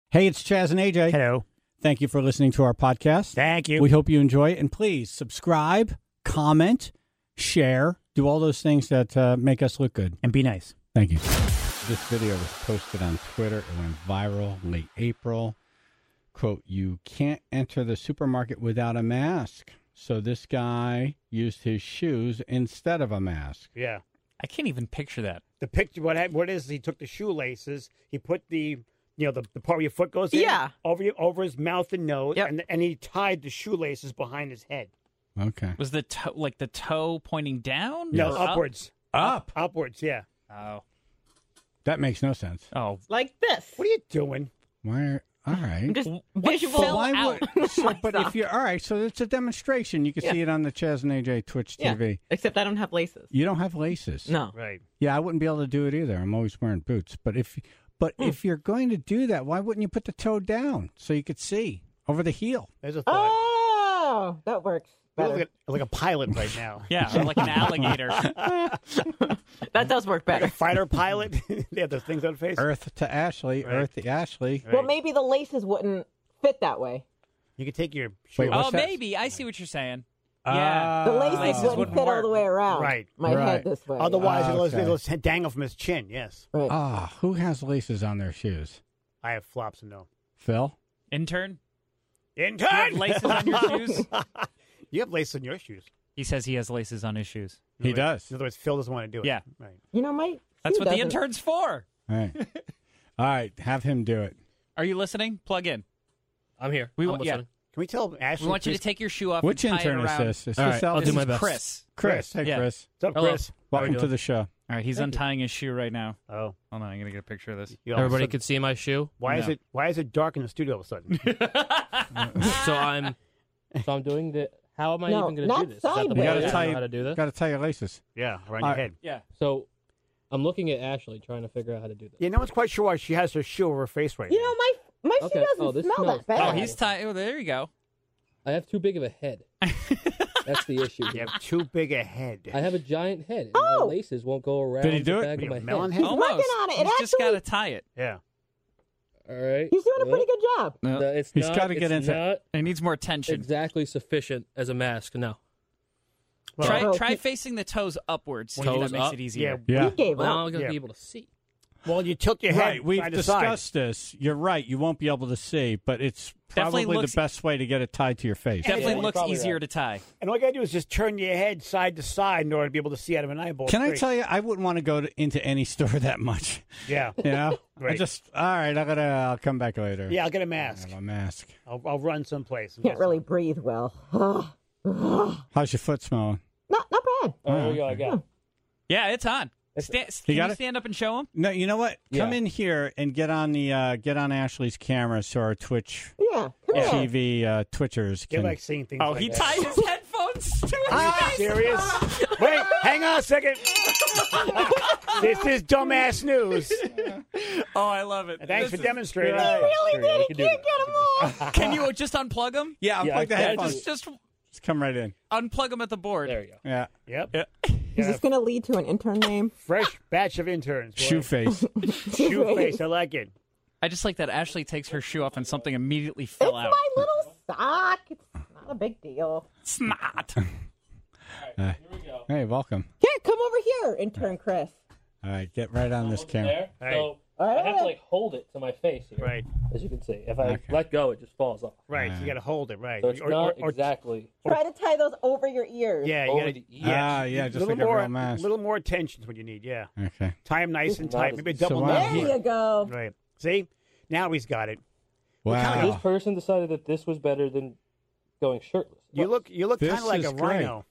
Hey, it's Chaz and AJ. Hello. Thank you for listening to our podcast. Thank you. We hope you enjoy it. And please subscribe, comment, share, do all those things that make us look good. And be nice. Thank you. This video was posted on Twitter. It went viral late April. Quote, "You can't enter the supermarket without a mask." So this guy used his shoes instead of a mask. Yeah. I can't even picture that. The picture, what is, he took the shoelaces, he put the part where your foot goes in, over his mouth and nose, and he tied the shoelaces behind his head. Okay. Was the toe pointing down? No, or upwards. Up? Upwards, yeah. Oh. That makes no sense. Oh. Like this. What are you doing? Why are... All right. I'm just What visual fell out. out? But if you're... All right, so it's a demonstration. You can see it on the Chaz and AJ Twitch TV. Except I don't have laces. You don't have laces. No. Right. Yeah, I wouldn't be able to do it either. I'm always wearing boots. But if you're going to do that, why wouldn't you put the toe down so you could see over the heel? There's a thought. Oh, that works You better. look like a pilot right now. Yeah, or like an alligator. That does work Like a better. fighter pilot. They have those things on the face. Earth to Ashley, Right. Earth to Ashley. Right. Well, maybe the laces wouldn't fit that way. You can take your shoe Wait, off. what's Oh, that? maybe. I see what you're saying. Yeah. The laces, laces wouldn't wouldn't fit all work. the way around. Right. My Right. head this way. Otherwise, okay. it'll dangle from his chin, yes. Right. Ah, who has laces on their shoes? I have flops and no. Phil? Intern? Intern! You have laces on your shoes? You have laces on your shoes. He says he has laces on his shoes. He does. In other words, Phil doesn't want to do it. Yeah. Right. You know, my That's shoe what the doesn't- intern's for. All right. All right, have him do it. Are you listening? Plug in. I'm here. We I'm want- listening. Can we tell Ashley? We want you to please- take your shoe off Which and tie intern it is around. this? Is All this right, I'll Elvis? do my This is best. Chris. Chris. Hey, Yeah. Chris. What's up, Hello. Chris? Welcome you to doing? the show. All right, he's untying his shoe right now. Oh. Hold on, I'm going to get a picture of this. You all of a Everybody sudden- could see my shoe. Why No. is it dark in the studio all of a sudden? So I'm doing the. How am I No, even going to not do this? Is that the sideways. You way got I to know tie. how to do this? Got to tie your laces. Yeah, around All your right. head. Yeah. So I'm looking at Ashley trying to figure out how to do this. Yeah, no one's quite sure why she has her shoe over her face right You now. know, my shoe Okay. doesn't Oh, this smell smells that bad. Oh, he's tying. Oh, there you go. I have too big of a head. That's the issue. You have too big a head. I have a giant head, and Oh! my laces won't go around Did he do the it? back What of are you, my melon head. head? Almost. working on it. It He's just got to actually- tie it. Yeah. All right. He's doing a pretty good job. No, it's He's not, gotta get it's into- not It needs more tension. exactly sufficient as a mask. No. Well, Try facing the toes upwards. Maybe Toes that makes up? it easier. Yeah. Yeah. He gave Well, now up. I'm going to Yeah. be able to see. Well, you tilt your head Right, we've side to side. discussed this. You're right. You won't be able to see, but it's Definitely probably looks- the best way to get it tied to your face. Definitely Yeah, looks probably easier right. to tie. And all you gotta do is just turn your head side to side in order to be able to see out of an eyeball. Can I straight. tell you, I wouldn't want to go into any store that much. Yeah. You know, Right. all right. I'll come back later. Yeah, I'll get a I mask. have a mask. I'll run someplace. and Can't get really some. breathe well. How's your foot smelling? Not bad. Oh, there we go. I got it. Yeah, it's on. You Can got you it? stand up and show him? No, you know what? Come Yeah. in here and get on Ashley's camera so our Twitch Yeah. Come here. TV Twitchers They can. like seeing things. Oh, like he that. tied his headphones to his Are you face. serious? Wait, hang on a second. This is dumbass news. Oh, I love it. Thanks for demonstrating. Really There you go. did. We He can do can't that. get him off. Can you just unplug them? Yeah, Yeah, unplug the I headphones. Just Just come right in. unplug them at the board. There you go. Yeah. Yep. Yeah. Is this going to lead to an intern name? Fresh batch of interns. boy. Shoe face. Shoe face. I like it. I just like that Ashley takes her shoe off and something immediately It's fell out. my little sock. It's not a big deal. It's not. Hey, welcome. Yeah, come over here, intern Chris. All right, get right on this camera. There. Hey. So I have to like hold it to my face here. Right. As you can see. If I Okay. let go, it just falls off. Right. So you got to hold it. Right. So it's not exactly Try to tie those over your ears. Yeah. You over gotta, the ear. Ah, yeah, just like a real mask. little more tension is what you need. Yeah. Okay. Tie him nice and tight. Maybe a double So, knot. There you go. Right. See? Now he's got it. Wow. This person decided that this was better than going shirtless. You look This kind of like is a great. rhino.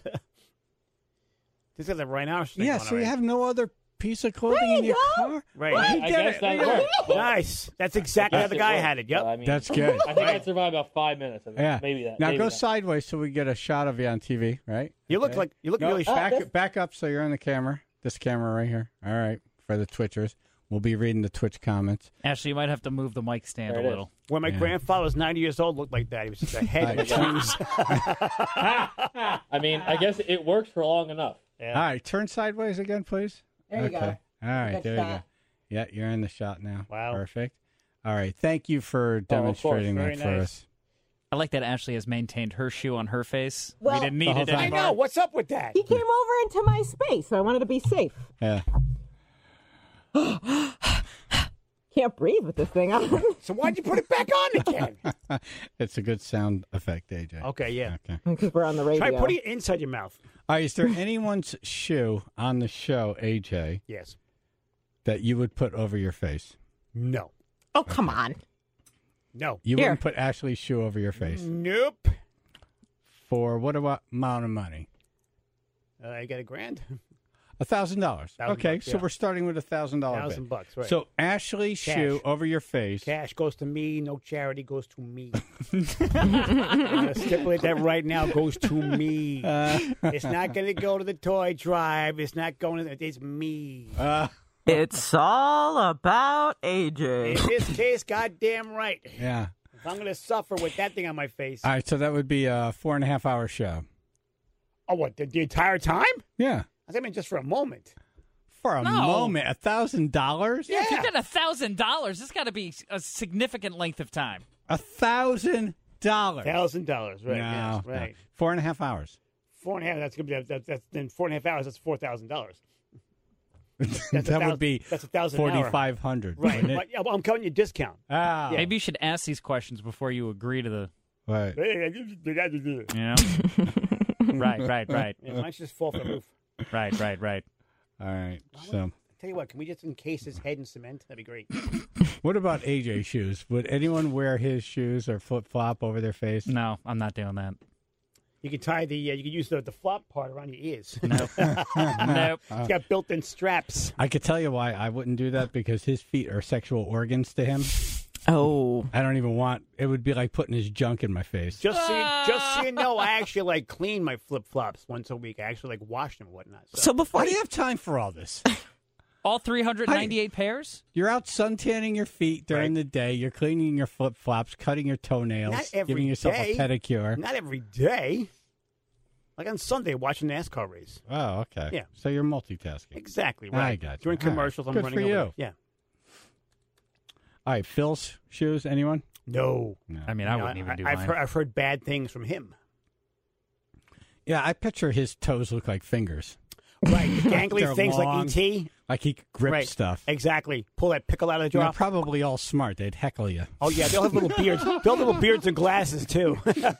This is a rhino thing Yeah, going so on, you right? have no other piece of clothing There in you your go. car? Right. I guess that worked. but Nice. That's exactly I how guess the it guy worked. had it. So, Yep. I mean, That's good. I think I'd survive about 5 minutes of it. Yeah. Maybe that. Now maybe go that. sideways so we get a shot of you on TV, right? You look Okay. like No, really back up so you're on the camera. This camera right here. All right, for the Twitchers. We'll be reading the Twitch comments. Ashley, you might have to move the mic stand There a it little. When my Yeah. grandfather was 90 years old, looked like that. He was just a head of shoes. I mean, I guess it works for long enough. Yeah. All right, turn sideways again, please. There you go. Okay. All right, Good there you go. shot. Yeah, you're in the shot now. Wow. Perfect. All right. Thank you for demonstrating Very that for nice. us. I like that Ashley has maintained her shoe on her face. Well- we didn't need it I anymore. know. What's up with that? He came over into my space, so I wanted to be safe. Yeah. Can't breathe with this thing on. So why'd you put it back on again? It's a good sound effect, AJ. Okay, yeah. Okay. Because we're on the radio. Try putting it inside your mouth. All right. Is there anyone's shoe on the show, AJ, Yes. that you would put over your face? No. Oh, come on. No. You Here. wouldn't put Ashley's shoe over your face. Nope. For what amount of money? I got $1,000. $1,000. Okay, $1,000, so yeah. we're starting with $1,000 $1,000, right. So Ashley's shoe Cash. over your face. Cash goes to me. No charity goes to me. I'm going to stipulate that right now. Goes to me. It's not going to go to the toy drive. It's not going to. It's me. It's all about AJ. In this case, goddamn right. Yeah. If I'm going to suffer with that thing on my face. All right, so that would be a 4.5-hour show. Oh, what? The entire time? Yeah. I mean, just for a moment. For a No. moment, $1,000. Yeah, if you get $1,000, it's got to be a significant length of time. $1,000. $1,000, right? No, Yes, right. 4.5 hours. 4.5. That's gonna be that's then 4.5 hours. That's $4,000. That would be that's $1,000 an hour. $4,500. Right. wouldn't it? But, yeah, well, I'm counting your discount. Ah. Yeah. Maybe you should ask these questions before you agree to the. Right. You know. Right. Yeah, why don't you just fall for the roof? Right. All right. So, Tell you what, can we just encase his head in cement? That'd be great. what about AJ shoes? Would anyone wear his shoes or flip flop over their face? No, I'm not doing that. You can tie you can use the flop part around your ears. Nope. It's got built-in straps. I could tell you why I wouldn't do that, because his feet are sexual organs to him. Oh. I don't even want. It would be like putting his junk in my face. Just so you know, I actually clean my flip-flops once a week. I actually wash them and whatnot. So before Why do you have time for all this? All 398 pairs? You're out suntanning your feet during the day. You're cleaning your flip flops, cutting your toenails, Not every giving yourself day. a pedicure. Not every day. Like on Sunday, watching the NASCAR race. Oh, okay. Yeah. So you're multitasking. Exactly I right. got you. During All right. commercials, I'm Good running for over you. there. Yeah. All right, Phil's shoes. Anyone? No. I mean, I wouldn't even do mine. I've heard bad things from him. Yeah, I picture his toes look like fingers. Right. The gangly They're things long. like E.T. Like he could grip Right. stuff. Exactly. Pull that pickle out of the They're jar. probably all smart. They'd heckle you. Oh, yeah. They'll have little beards. They'll have little beards and glasses, too.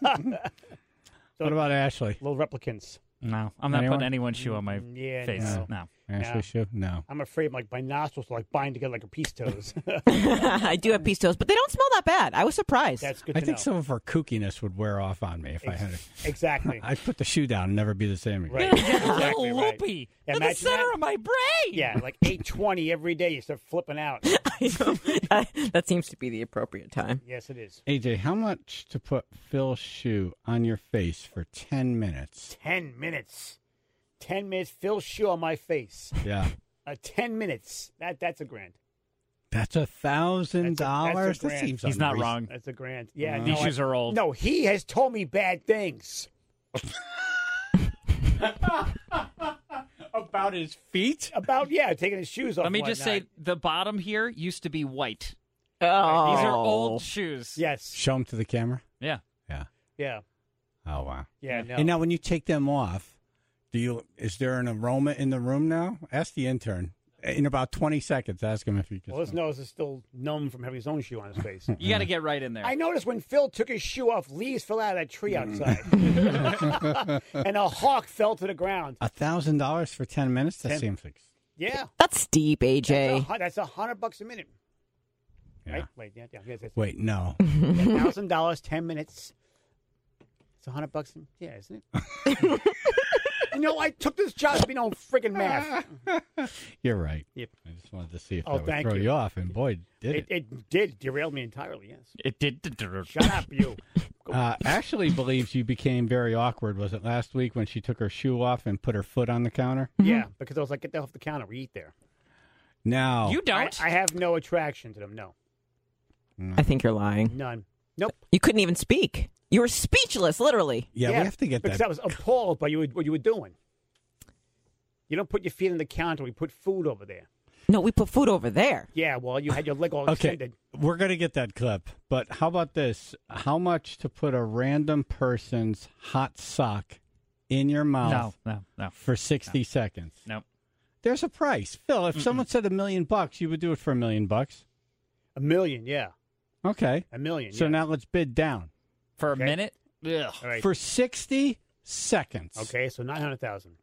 What about Ashley? Little replicants. No, I'm not Anyone? putting anyone's shoe on my Yeah, face. no. No. Ashley shoe? No. I'm afraid my nostrils will bind together like a peace toes. I do have peace toes, but they don't smell that bad. I was surprised. That's good I to think know. some of her kookiness would wear off on me if I had it. Exactly. I'd put the shoe down and never be the same again. Right. A little Exactly right. loopy Yeah, in the imagine center that. of my brain. Yeah, like 8:20 every day. You start flipping out. That seems to be the appropriate time. Yes, it is. AJ, how much to put Phil's shoe on your face for 10 minutes? 10 minutes. 10 minutes. Phil's shoe on my face. Yeah. 10 minutes. That's $1,000. That's $1,000? That's a That grand. seems He's not unreasonable. wrong. That's $1,000. Yeah, These no, shoes are old. No, he has told me bad things. About his feet? About, taking his shoes off. Let me and just say, whatnot. the bottom here used to be white. Oh. These are old shoes. Yes. Show them to the camera? Yeah. Yeah. Yeah. Oh, wow. Yeah, no. And now when you take them off, is there an aroma in the room now? Ask the intern. In about 20 seconds, ask him if he can. Well, his nose is still numb from having his own shoe on his face. You got to get right in there. I noticed when Phil took his shoe off, leaves fell out of that tree outside. And a hawk fell to the ground. $1,000 for 10 minutes? That 10 seems like... Yeah. That's deep, AJ. That's $100 a minute. Yeah. Right? Wait, yeah. Wait, no. $1,000, 10 minutes. It's $100. Yeah, isn't it? I took this job to be no friggin' math. You're right. Yep. I just wanted to see if Oh, that would thank throw you. you off, and boy, did it. It did derail me entirely, yes. It did. Shut up, you. Ashley believes you became very awkward. Was it last week when she took her shoe off and put her foot on the counter? Yeah, because I was like, get that off the counter. We eat there. Now, You don't. I have no attraction to them, no. I think you're lying. None. Nope. You couldn't even speak. You were speechless, literally. yeah, we have to get because that. I was appalled by what you were doing. You don't put your feet on the counter. We put food over there. No, we put food over there. Yeah, well, you had your leg all Okay. extended. we're going to get that clip, but how about this? How much to put a random person's hot sock in your mouth No. for 60 seconds? No. There's a price. Phil, if someone said $1 million, you would do it for $1 million. $1 million, yeah. Okay. $1 million. So yes. now let's bid down. For Okay. a minute? Ugh. All right. For 60 seconds. Okay, so 900,000.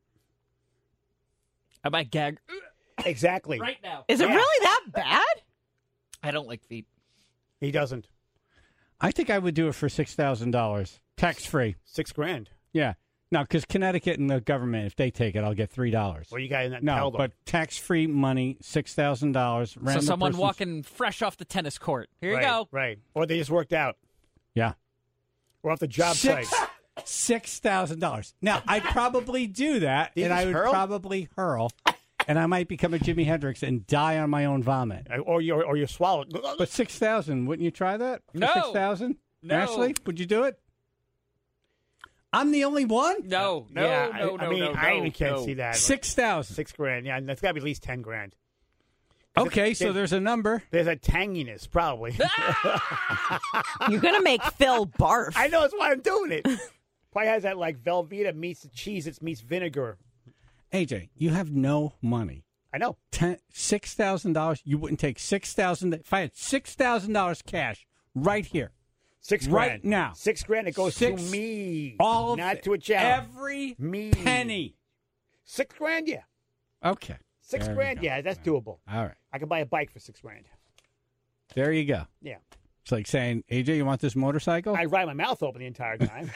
I might gag Exactly. right now. Is it Yeah. really that bad? I don't like feet. He doesn't. I think I would do it for $6,000. Tax-free. $6,000. Yeah. Now, because Connecticut and the government, if they take it, I'll get $3. Well, you got to No, tell them. but tax-free money, $6,000. So someone walking fresh off the tennis court. Here right, you go. Right. Or they just worked out. Yeah. Or off the job site. $6,000. Now, I'd probably do that, You and I just would hurl? probably hurl, and I might become a Jimi Hendrix and die on my own vomit. Or you swallow it. But 6,000, wouldn't you try that? For No. 6,000? No. Ashley, would you do it? I'm the only one? No. yeah, No. I mean, I even can't see that. 6,000. $6,000. Yeah, and that's got to be at least $10,000. Okay, so there's a number. There's a tanginess, probably. You're going to make Phil barf. I know, that's why I'm doing it. Probably has that like Velveeta meets the cheese, it meets vinegar. AJ, you have no money. I know. $6,000. You wouldn't take $6,000. If I had $6,000 cash right here, $6,000 right now. $6,000. It goes Six- to me, all of not it, to a child. every Me. penny. $6,000. Yeah, Okay. There we $6,000. go. Yeah, that's doable. All right. I could buy a bike for $6,000. There you go. Yeah, It's like saying, AJ, you want this motorcycle? I ride my mouth open the entire time.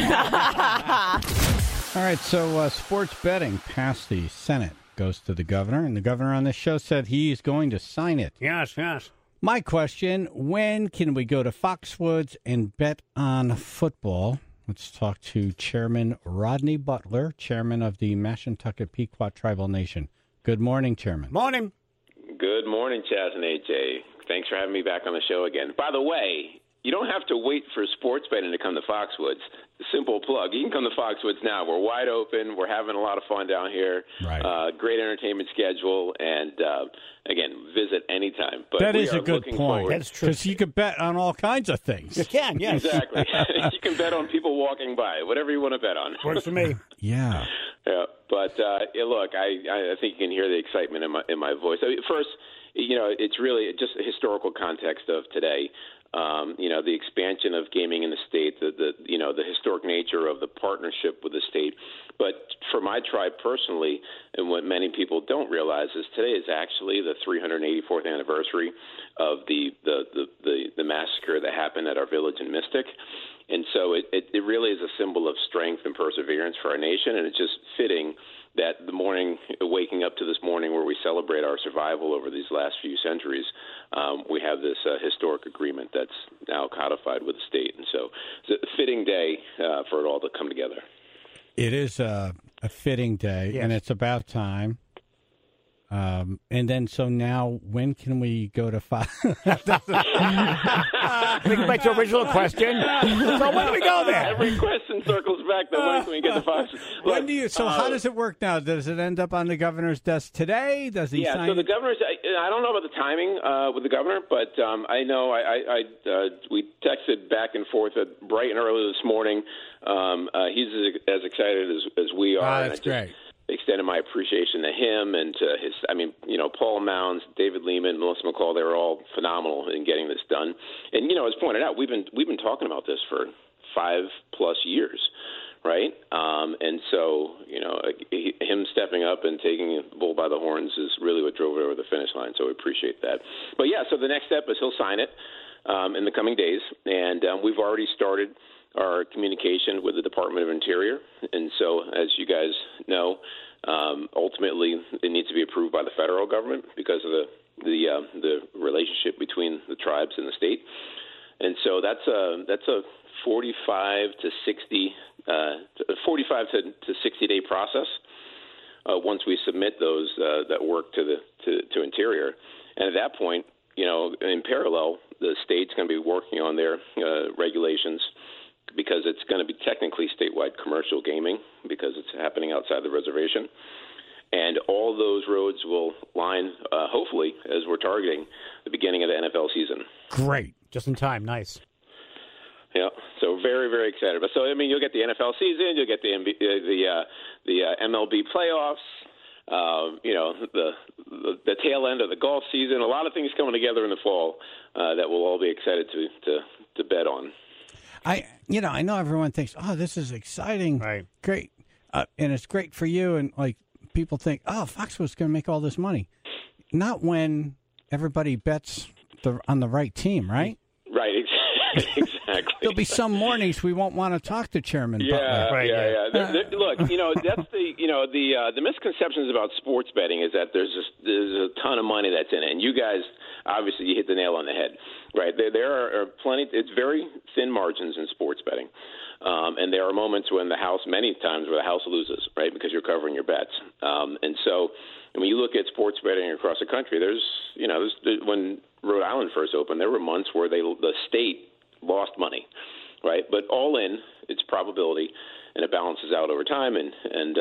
All right, so sports betting passed the Senate, goes to the governor, and the governor on this show said he's going to sign it. yes. My question, when can we go to Foxwoods and bet on football? Let's talk to Chairman Rodney Butler, chairman of the Mashantucket Pequot Tribal Nation. Good morning, Chairman. Morning. Good morning, Chaz and AJ. Thanks for having me back on the show again. By the way, you don't have to wait for sports betting to come to Foxwoods. Simple plug. You can come to Foxwoods now. We're wide open. We're having a lot of fun down here. Right. Great entertainment schedule. And, again, visit anytime. But That we is are a good looking point. forward- That's true. Because you could bet on all kinds of things. You can, yes. Exactly. You can bet on people walking by, whatever you want to bet on. Works for me. Yeah. Yeah, but yeah, look, I think you can hear the excitement in my voice. I mean, first, it's really just a historical context of today. The expansion of gaming in the state, the historic nature of the partnership with the state. But for my tribe personally, and what many people don't realize is today is actually the 384th anniversary of the massacre that happened at our village in Mystic. And so it really is a symbol of strength and perseverance for our nation, and it's just fitting that the morning, waking up to this morning where we celebrate our survival over these last few centuries, we have this historic agreement that's now codified with the state. And so it's a fitting day for it all to come together. It is a fitting day, Yes. and it's about time. And then, so now, when can we go to We can back to your original question. So when do we go there? Every question circles back to when we get to Fox. When do you? So how does it work now? Does it end up on the governor's desk today? Does he Yeah, sign so the it? governor's. I don't know about the timing with the governor, but I know we texted back and forth bright and early this morning. He's as excited as we are. That's and I just great. extended my appreciation to him and to his. Paul Mounds, David Lehman, Melissa McCall. They were all phenomenal in getting this done. And as pointed out, we've been talking about this for 5+ years. Right, and so him stepping up and taking the bull by the horns is really what drove it over the finish line. So we appreciate that. But yeah, so the next step is he'll sign it in the coming days, and we've already started our communication with the Department of Interior. And so, as you guys know, ultimately it needs to be approved by the federal government because of the relationship between the tribes and the state. And so that's a 45 to 60 day process once we submit those that work to Interior, and at that point, in parallel, the state's going to be working on their regulations because it's going to be technically statewide commercial gaming because it's happening outside the reservation. And all those roads will line, hopefully, as we're targeting the beginning of the NFL season. Great. Just in time. Nice. Yeah, so very, very excited. But so I mean, you'll get the NFL season, you'll get the MLB playoffs, the tail end of the golf season. A lot of things coming together in the fall that we'll all be excited to bet on. I know everyone thinks, oh, this is exciting, Right? Great, and it's great for you, and like people think, oh, Foxwood's going to make all this money. Not when everybody bets on the right team, right? Right, exactly. There'll be some mornings we won't want to talk to Chairman Butler. Right, yeah. Look, that's the misconceptions about sports betting is that there's a ton of money that's in it, and you guys obviously you hit the nail on the head, right? There are plenty. It's very thin margins in sports betting, and there are moments many times where the house loses, right, because you're covering your bets, and so when you look at sports betting across the country, there's when Rhode Island first opened, there were months where the state lost money, right? But all in, it's probability, and it balances out over time, and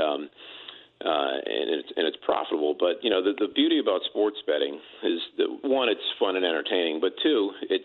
it's profitable. But the beauty about sports betting is that one, it's fun and entertaining, but two, it's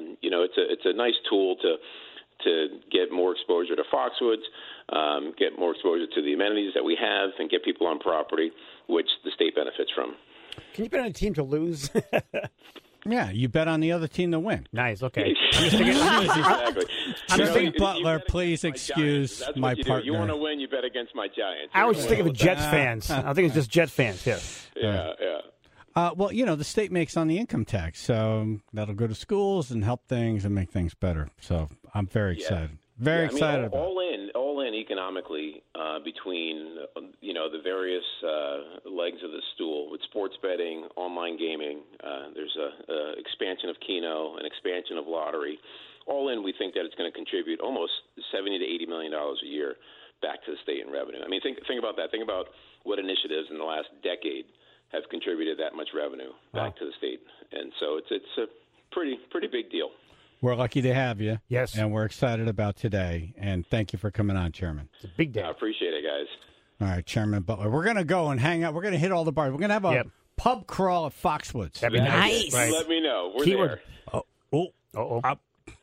a nice tool to get more exposure to Foxwoods, get more exposure to the amenities that we have, and get people on property, which the state benefits from. Can you bet on a team to lose? Yeah, you bet on the other team to win. Nice. Okay. Exactly. Chairman Butler, please excuse my partner. You want to win, you bet against my Giants. I was just thinking of Jets fans. I think it's just Jets fans here. Yeah. Well, the state makes on the income tax, so that'll go to schools and help things and make things better. So I'm very excited. Very excited about it. All in economically between the various legs of the stool with sports betting, online gaming. There's a expansion of Keno, an expansion of lottery. All in, we think that it's going to contribute almost $70 to $80 million a year back to the state in revenue. I mean, think about that. Think about what initiatives in the last decade have contributed that much revenue back to the state, and so it's a pretty big deal. We're lucky to have you. Yes. And we're excited about today. And thank you for coming on, Chairman. It's a big day. I appreciate it, guys. All right, Chairman Butler. We're going to go and hang out. We're going to hit all the bars. We're going to have a pub crawl at Foxwoods. That'd be nice. Right. Let me know. We're Keyword. there.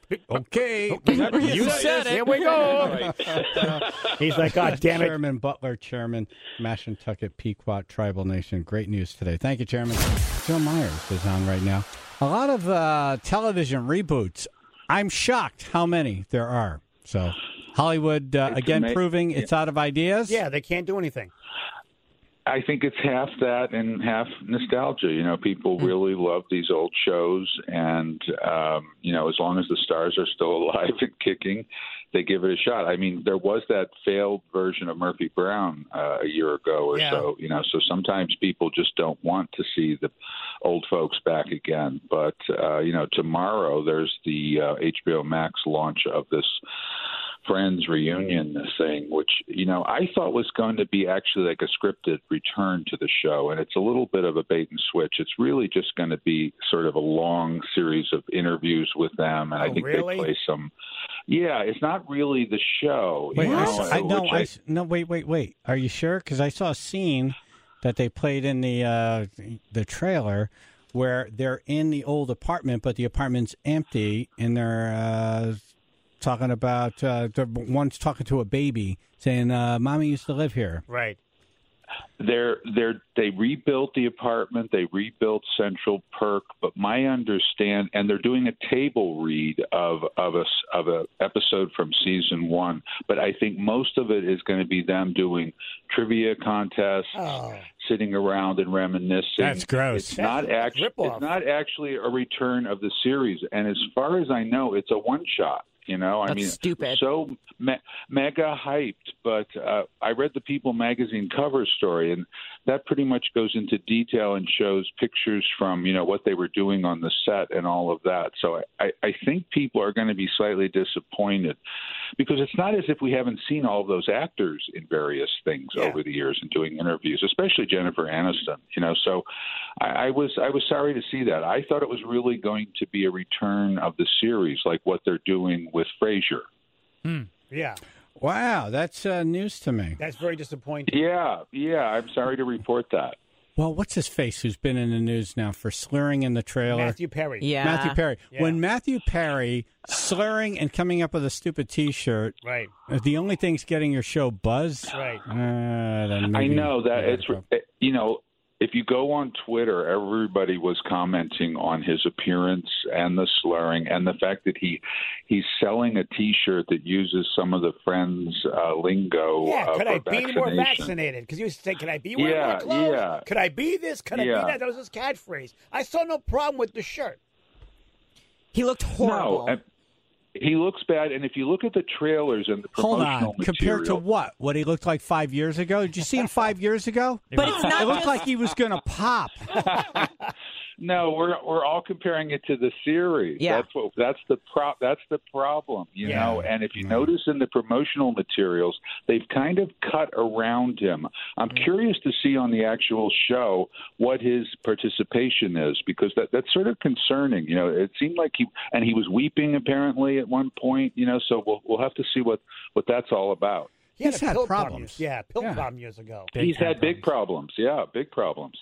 Okay. You said it. Here we go. He's like, God damn it. Chairman Butler, Chairman, Mashantucket Pequot Tribal Nation. Great news today. Thank you, Chairman. Joe Myers is on right now. A lot of television reboots. I'm shocked how many there are. So Hollywood, again, proving it's out of ideas. Yeah, they can't do anything. I think it's half that and half nostalgia. People really love these old shows, and as long as the stars are still alive and kicking, they give it a shot. I mean, there was that failed version of Murphy Brown a year ago or so. So sometimes people just don't want to see the old folks back again. But tomorrow there's the HBO Max launch of this Friends reunion thing, which I thought was going to be actually like a scripted return to the show, and it's a little bit of a bait and switch. It's really just going to be sort of a long series of interviews with them, and I think they play some. Yeah, it's not really the show. Wait, wait. Are you sure? Because I saw a scene that they played in the trailer where they're in the old apartment, but the apartment's empty, and they're talking about one's talking to a baby, saying, "Mommy used to live here." Right. They rebuilt the apartment. They rebuilt Central Perk, but my understand, and they're doing a table read of a episode from season 1. But I think most of it is going to be them doing trivia contests, sitting around and reminiscing. That's gross. It's not actually a return of the series, and as far as I know, it's a one-shot. That's stupid. So mega hyped, but I read the People magazine cover story, and that pretty much goes into detail and shows pictures from, what they were doing on the set and all of that. So I think people are going to be slightly disappointed because it's not as if we haven't seen all of those actors in various things over the years and doing interviews, especially Jennifer Aniston, So I was sorry to see that. I thought it was really going to be a return of the series, like what they're doing with Frasier. Yeah. Wow, that's news to me. That's very disappointing. Yeah. I'm sorry to report that. Well, what's his face who's been in the news now for slurring in the trailer? Matthew Perry. Yeah. Matthew Perry. Yeah. When Matthew Perry slurring and coming up with a stupid T-shirt, Right. the only thing's getting your show buzz. Right. Then I maybe- know that yeah, it's if you go on Twitter, everybody was commenting on his appearance and the slurring and the fact that he's selling a T-shirt that uses some of the Friends lingo. Yeah, could I for be more vaccination. vaccinated? Because you used to say, "Could I be wearing Yeah, more clothes? yeah. Could I be this? Could I be Yeah. that?" That was his catchphrase. I saw no problem with the shirt. He looked horrible. No, he looks bad. And if you look at the trailers and the Hold promotional on. Compared to material, what? What he looked like 5 years ago? Did you see him 5 years ago? But it's not It looked just- like he was going to pop. No, we're all comparing it to the series. Yeah. That's the problem, you Yeah. know. And if you notice in the promotional materials, they've kind of cut around him. I'm curious to see on the actual show what his participation is, because that's sort of concerning. You know, it seemed like he was weeping apparently at one point. You know, so we'll have to see what that's all about. He had He's a had pill problems. problem. Yeah, pill Yeah. problem years ago. He's had big problems. Yeah, big problems.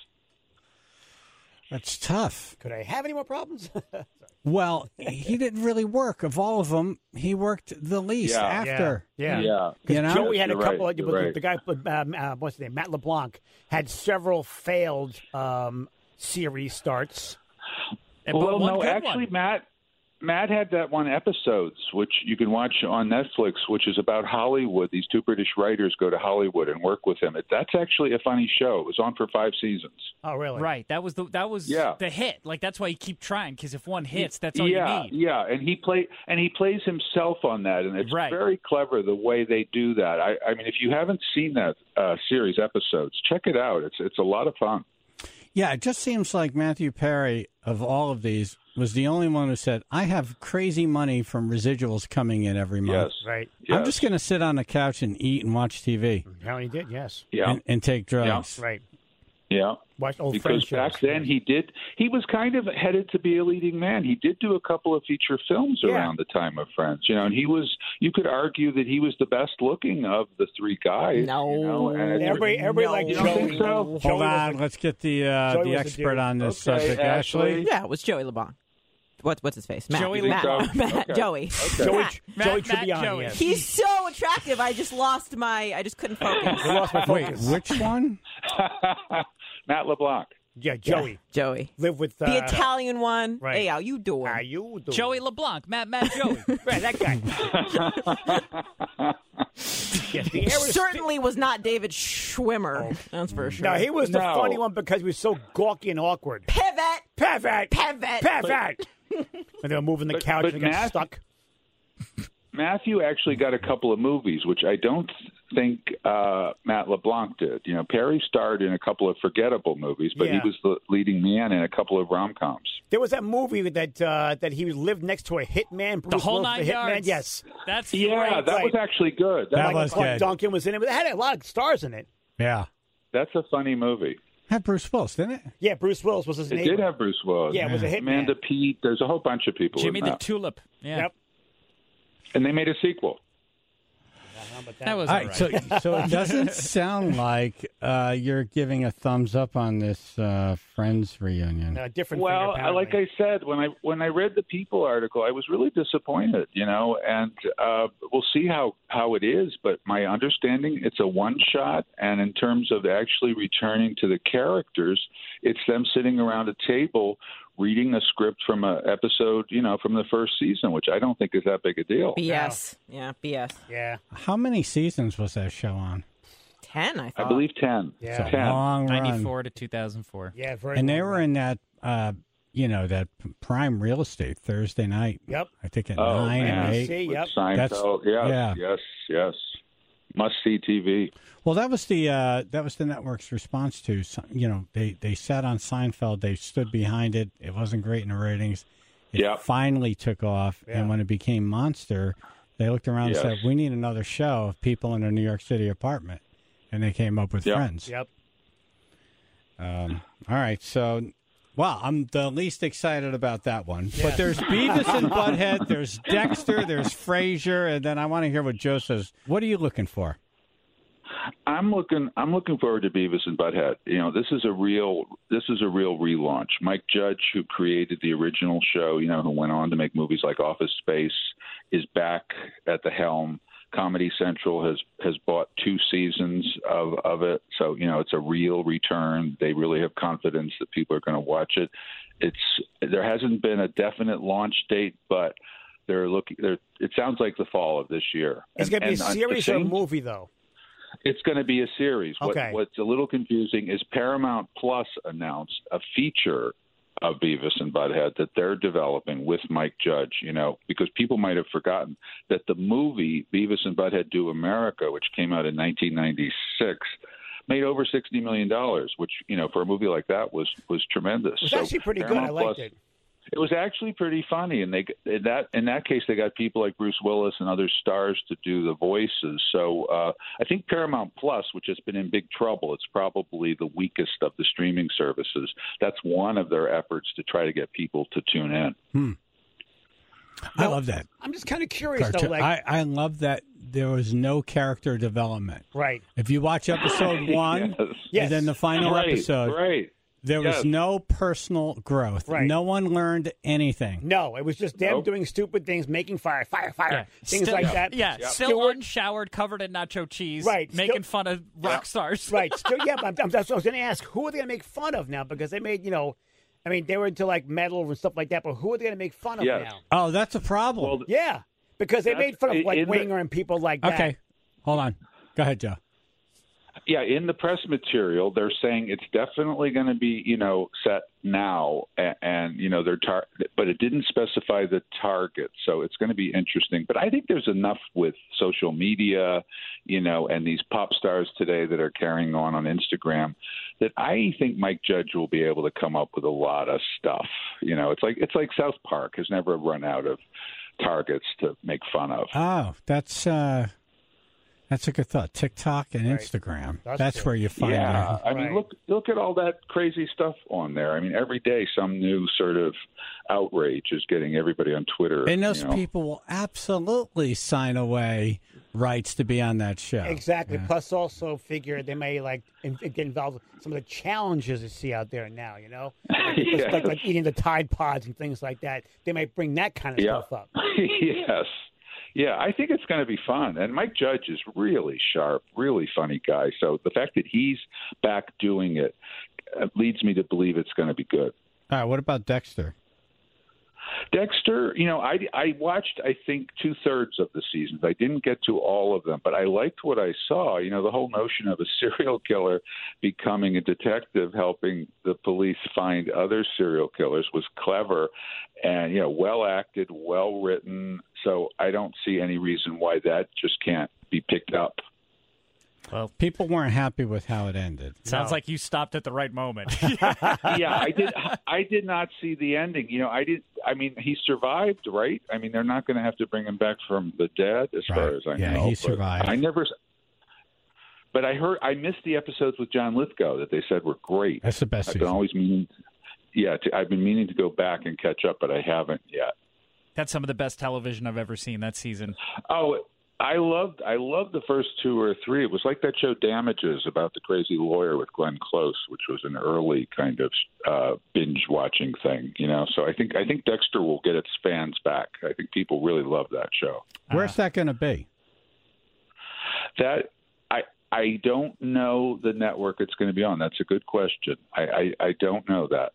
That's tough. Could I have any more problems? Well, he didn't really work. Of all of them, he worked the least Yeah. after. Yeah. Yeah. You know? Joey had a You're couple. right, you're right. The guy, what's his name? Matt LeBlanc had several failed series starts. And Well, but one no, good actually, one. Matt had that one episodes, which you can watch on Netflix, which is about Hollywood. These two British writers go to Hollywood and work with him. That's actually a funny show. It was on for 5 seasons. Oh, really? Right. That was Yeah. the hit. Like that's why you keep trying, because if one hits, that's all yeah, you need. yeah, and he plays himself on that, and it's Right. very clever the way they do that. I mean, if you haven't seen that series episodes, check it out. It's a lot of fun. Yeah, it just seems like Matthew Perry, of all of these, was the only one who said, I have crazy money from residuals coming in every month. Yes, Right. yes. I'm just going to sit on the couch and eat and watch TV How he did? Yes. yeah, and take drugs. Right. yeah. Watch old Because friend back shows. then he was kind of headed to be a leading man. He did do a couple of feature films Yeah. around the time of Friends, you know, and you could argue that he was the best looking of the three guys. No. You know, and Everybody liked You don't Joey. think so? Joey Hold was on, let's get the was the expert dude. on this Okay, subject. Ashley. Ashley? Yeah, it was Joey LeBlanc. What's his face? Matt. Joey Matt. LeBlanc. Matt. Okay. Joey. Joey, Matt. Joey Matt Tribbiani. Joey. Yes. He's so attractive. I just couldn't focus. I lost my Wait, focus. which one? Matt LeBlanc. Yeah, Joey. Joey. Live with The Italian one. right. Hey, how you doing? How you doing? Joey LeBlanc, Matt Joey. Right, that guy. Yes, the air was Certainly was not David Schwimmer. That's for sure. No, he was the No. funny one because he was so gawky and awkward. Pivot. Pivot! Pivot. Pivot! When they were moving the couch but and they got Matt- stuck. Matthew actually got a couple of movies, which I don't think Matt LeBlanc did. You know, Perry starred in a couple of forgettable movies, but Yeah. he was the leading man in a couple of rom-coms. There was that movie that he lived next to a hitman. The Bruce whole Willis, 9 the hitman. yards. Yes. That's Yeah, great. that was actually good. That That was Clark good. Duncan was in it, but it had a lot of stars in it. Yeah. That's a funny movie. Had Bruce Willis, didn't it? Yeah, Bruce Willis was his It neighbor. did have Bruce Willis. Yeah, it was a hitman. Amanda Peet. There's a whole bunch of people Jimmy in the that. Tulip. Yeah. Yep. And they made a sequel. That was All all right, right. so it doesn't sound like you're giving a thumbs up on this Friends reunion. Different Well, thing, apparently. like I said, when I read the People article, I was really disappointed, you know, and we'll see how it is. But my understanding, it's a one shot, and in terms of actually returning to the characters, it's them sitting around a table reading a script from an episode, you know, from the first season, which I don't think is that big a deal. BS. Yeah, BS. Yeah. How many seasons was that show on? 10, I I thought. believe 10. Yeah. It's a 10. long run. 94 to 2004. Yeah, very And they long were run. in that, that prime real estate Thursday night. Yep. I think at Oh, 9 man. or 8. See, yep. Seinfeld. Yeah. Yes. Must see TV. Well, that was the network's response to, they sat on Seinfeld. They stood behind it. It wasn't great in the ratings. It Yep. finally took off. Yeah. And when it became Monster, they looked around Yes. and said, we need another show of people in a New York City apartment. And they came up with Yep. Friends. Yep. All right. So Well, I'm the least excited about that one. But there's Beavis and Butthead, there's Dexter, there's Frasier, and then I want to hear what Joe says. What are you looking for? I'm looking forward to Beavis and Butthead. You know, this is a real relaunch. Mike Judge, who created the original show, you know, who went on to make movies like Office Space, is back at the helm. Comedy Central has bought 2 seasons of it, so you know it's a real return. They really have confidence that people are going to watch it. There hasn't been a definite launch date, but it sounds like the fall of this year. It's going to be a series or a movie, though. It's going to be a series. Okay. What's a little confusing is Paramount Plus announced a feature of Beavis and Butthead that they're developing with Mike Judge, you know, because people might have forgotten that the movie Beavis and Butthead Do America, which came out in 1996, made over $60 million, which, you know, for a movie like that was tremendous. It was actually pretty good. I liked it. It was actually pretty funny, and in that case they got people like Bruce Willis and other stars to do the voices. So I think Paramount Plus, which has been in big trouble, it's probably the weakest of the streaming services. That's one of their efforts to try to get people to tune in. I love that. I'm just kind of curious, though. Like, I love that there was no character development. Right. If you watch episode 1 and then the final episode, there was no personal growth. Right. No one learned anything. No, it was just them doing stupid things, making fire, things like that. Yeah, still unshowered, covered in nacho cheese, right? Making fun of rock stars. Right. Still, yeah. But I was going to ask, who are they going to make fun of now? Because they made, you know, I mean, they were into like metal and stuff like that. But who are they going to make fun of now? Oh, that's a problem. Well, yeah, because they made fun of like Winger and people like that. Okay, hold on. Go ahead, Joe. Yeah, in the press material, they're saying it's definitely going to be, you know, set now, and you know, but it didn't specify the target, so it's going to be interesting. But I think there's enough with social media, you know, and these pop stars today that are carrying on Instagram that I think Mike Judge will be able to come up with a lot of stuff. You know, it's like South Park has never run out of targets to make fun of. Oh, that's a good thought. TikTok and Instagram. That's where you find it. Yeah, I mean, look at all that crazy stuff on there. I mean, every day some new sort of outrage is getting everybody on Twitter. And those people will absolutely sign away rights to be on that show. Exactly. Yeah. Plus, also figure they may get involved with some of the challenges you see out there now. You know, like eating the Tide Pods and things like that. They might bring that kind of stuff up. Yes. Yeah, I think it's going to be fun. And Mike Judge is really sharp, really funny guy. So the fact that he's back doing it leads me to believe it's going to be good. All right, what about Dexter? Dexter, you know, I watched, I think, 2/3 of the seasons. I didn't get to all of them, but I liked what I saw. You know, the whole notion of a serial killer becoming a detective helping the police find other serial killers was clever and, you know, well acted, well written. So I don't see any reason why that just can't be picked up. Well, people weren't happy with how it ended. Sounds like you stopped at the right moment. Yeah, I did not see the ending. You know, I mean, he survived, right? I mean, they're not going to have to bring him back from the dead, as far as I know. Yeah, he survived. But I missed the episodes with John Lithgow that they said were great. That's the best. I've been meaning to go back and catch up, but I haven't yet. That's some of the best television I've ever seen that season. Oh, I loved the first 2 or 3. It was like that show Damages about the crazy lawyer with Glenn Close, which was an early kind of binge watching thing, you know. So I think Dexter will get its fans back. I think people really love that show. Where's that going to be? That I don't know the network it's going to be on. That's a good question. I don't know that.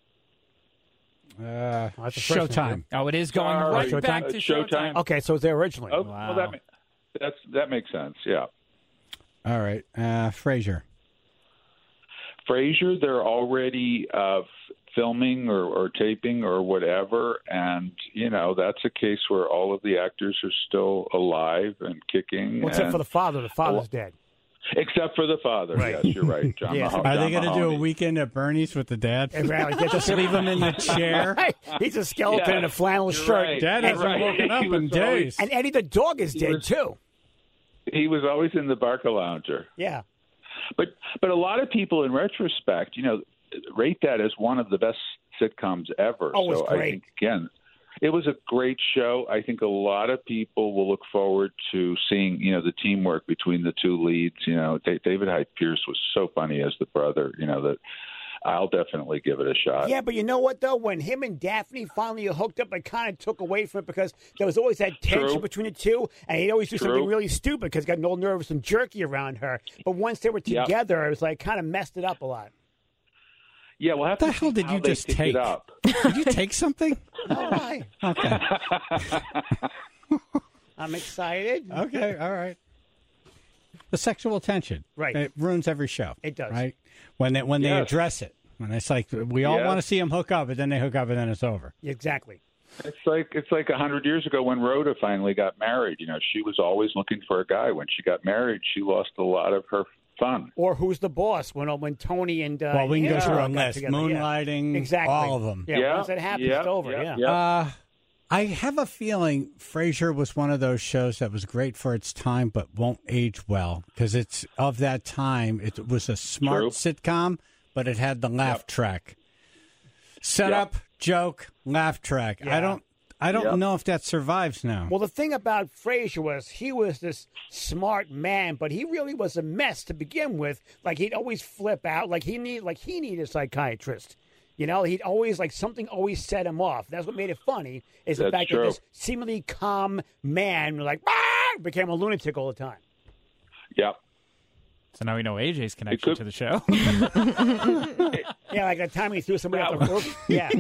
Showtime. Oh, it is going right back to Showtime. Okay, so it's there originally. Oh, wow. Well, that makes sense. Yeah. All right, Frasier. Frasier, they're already filming or taping or whatever, and you know that's a case where all of the actors are still alive and kicking. Except for the father. The father's dead. Except for the father. Right. Yes, you're right. John Mahoney. Are they going to do a weekend at Bernie's with the dad? Just leave him in the chair? Right. He's a skeleton in a flannel shirt. Right. Dad hasn't woken up in days. And Eddie the dog is dead, too. He was always in the Barcalounger. Yeah. But a lot of people, in retrospect, you know, rate that as one of the best sitcoms ever. Oh, it was so great. I think, again, it was a great show. I think a lot of people will look forward to seeing, the teamwork between the two leads. David Hyde Pierce was so funny as the brother, that I'll definitely give it a shot. Yeah, but you know what, though? When him and Daphne finally hooked up, it kind of took away from it because there was always that tension True. between the two, and he'd always do True. something really stupid because he got all nervous and jerky around her. But once they were Yep. together, it was like kind of messed it up a lot. Yeah, we'll have What to the hell see did how you they just pick take? it up. Did you take something? All right. Okay. I'm excited. Okay. All right. The sexual tension. Right. It ruins every show. It does. Right. When they Yes. address it. When it's like we all Yes. want to see them hook up, but then they hook up and then it's over. Exactly. It's like 100 years ago when Rhoda finally got married. She was always looking for a guy. When she got married, she lost a lot of her fun. Or Who's the Boss when Tony and Well, we can go Angela through a got list. together. Moonlighting, Yeah. Exactly. all of them. Yeah, once it happens, it's over. Yeah. I have a feeling Frasier was one of those shows that was great for its time, but won't age well because it's of that time. It was a smart True. sitcom, but it had the laugh track. Set up, joke, laugh track. Yeah. I don't Yep. know if that survives now. Well, the thing about Frasier was he was this smart man, but he really was a mess to begin with. Like he'd always flip out. Like he needed a psychiatrist. He'd always something always set him off. That's what made it funny. Is the That's fact true. that this seemingly calm man became a lunatic all the time. Yep. So now we know AJ's connection could- to the show. Yeah, like that time he threw somebody off the roof. Yeah.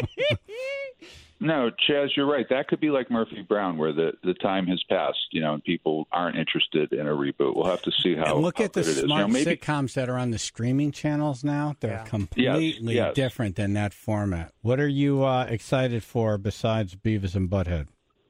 No, Chaz, you're right. That could be like Murphy Brown, where the time has passed, and people aren't interested in a reboot. We'll have to see how. And look how at the good it is. smart Maybe sitcoms that are on the streaming channels now. They're Yeah. completely Yes. different than that format. What are you excited for besides Beavis and Butthead?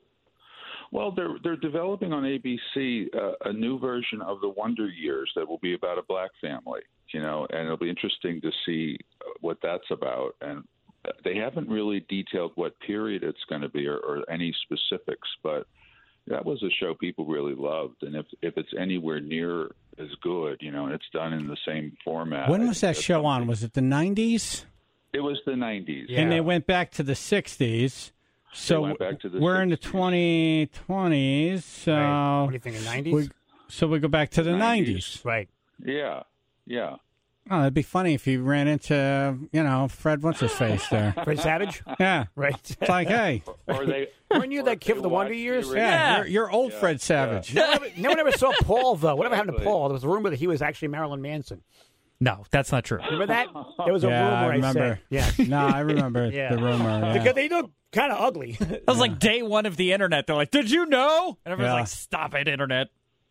Well, they're developing on ABC a new version of the Wonder Years that will be about a black family, and it'll be interesting to see what that's about. And they haven't really detailed what period it's going to be or any specifics, but that was a show people really loved. And if it's anywhere near as good, and it's done in the same format. When I was think that that's show on? something- Was it the 90s? It was the 90s. Yeah. And they went back to the 60s. So went back to the we're in the 60s. 2020s. So Right. What do you think, the 90s? we go back to the 90s. Right. Yeah. Oh, it'd be funny if you ran into, Fred what's-his-face there. Fred Savage? Yeah. Right. It's like, hey, Or they Weren't you that kid for the Wonder Years? yeah, you're old Fred Savage. No one ever saw Paul, though. Whatever happened to Exactly. Paul? There was a rumor that he was actually Marilyn Manson. No, that's not true. Remember that? There was a Yeah, rumor, I remember. said. Yeah. No, I remember Yeah. the rumor. Yeah. Because they look kind of ugly. That was like day one of the internet. They're like, "Did you know?" And everyone's Yeah. like, "Stop it, internet!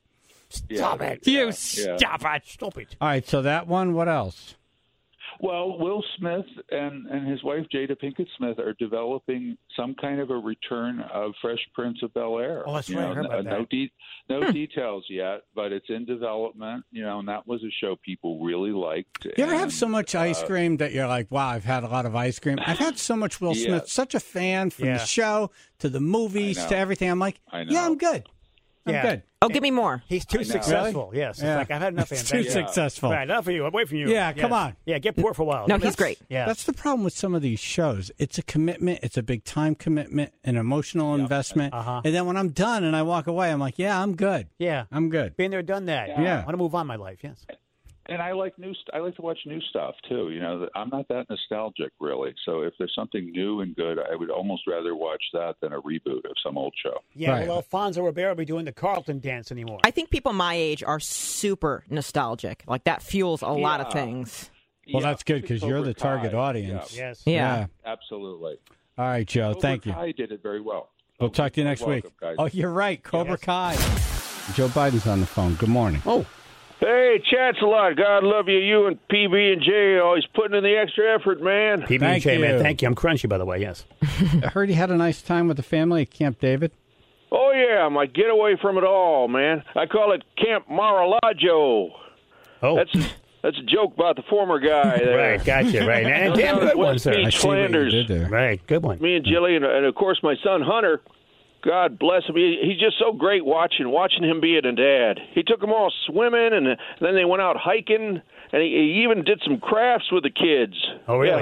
Stop it. You stop it!" Stop it. All right, so that one, what else? Well, Will Smith and his wife Jada Pinkett Smith are developing some kind of a return of Fresh Prince of Bel-Air. Oh, that's right. I heard about that. No details yet, but it's in development. And that was a show people really liked. You ever have And, so much ice cream that you're like, wow, I've had a lot of ice cream? I've had so much Will Yes. Smith, such a fan from Yeah. the show to the movies I know. to everything. I'm like, I know. yeah, I'm good. I'm Yeah. good. Oh, give me more. He's too know. successful. Yes. It's Yeah. like, I've had enough of It's him. too Yeah. successful. Right, enough of you. Away from you. Yeah, Yes. come on. Yeah, get poor for a while. No, he's great. Yeah. That's the problem with some of these shows. It's a commitment. It's a big time commitment, an emotional investment. Uh-huh. And then when I'm done and I walk away, I'm like, yeah, I'm good. Yeah. I'm good. Been there, done that. Yeah. I want to move on in my life, yes. And I like I like to watch new stuff too. I'm not that nostalgic really. So if there's something new and good, I would almost rather watch that than a reboot of some old show. Yeah, Right. well, Alfonso Ribeiro will be doing the Carlton dance anymore. I think people my age are super nostalgic. Like that fuels a lot of things. Well, Yeah, that's good because you're Cobra the target Kai. audience. Yes. Yeah. Absolutely. All right, Joe. Thank you. Cobra Kai did it very well. We'll talk to you next You're week. welcome, guys. Oh, you're right. Cobra Yes. Kai. Joe Biden's on the phone. Good morning. Oh, Hey, chats a lot. God love you. You and PB and J always putting in the extra effort, man. PB&J, Thank you. man. Thank you. I'm crunchy, by the way, yes. I heard you had a nice time with the family at Camp David. Oh yeah, my getaway from it all, man. I call it Camp Mar-a-Lago. Oh, That's a joke about the former guy there. right. Gotcha. Right. And damn good one, sir. I Beach, see what you Flanders. did there. Right. Good one. Me and Jilly, and of course my son Hunter. God bless him. He's just so great watching him being a dad. He took them all swimming, and then they went out hiking, and he even did some crafts with the kids. Oh, really? Yeah,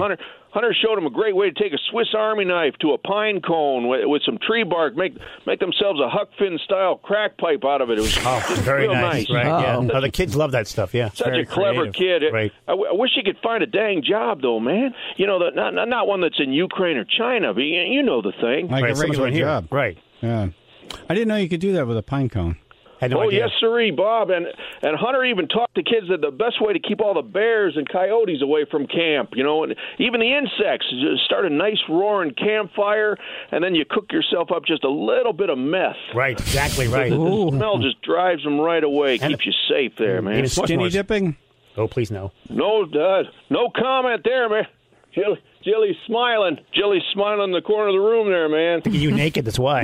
Hunter showed him a great way to take a Swiss Army knife to a pine cone with some tree bark, make themselves a Huck Finn style crack pipe out of it. It was very real nice. Right? Yeah. Oh, the kids love that stuff. Yeah. Such very a clever creative. kid. Right. I wish he could find a dang job, though, man. You know, not one that's in Ukraine or China, but you know the thing. Like a regular job. Right. Yeah. I didn't know you could do that with a pine cone. Yes, sirree, Bob. And Hunter even taught the kids that the best way to keep all the bears and coyotes away from camp, you know, and even the insects. Just start a nice roaring campfire, and then you cook yourself up just a little bit of meth. Right, exactly right. The smell just drives them right away, keeps you safe there, man. Skinny dipping? Oh, please no. No comment there, man. Jilly's smiling. Jilly's smiling in the corner of the room there, man. You naked, that's why.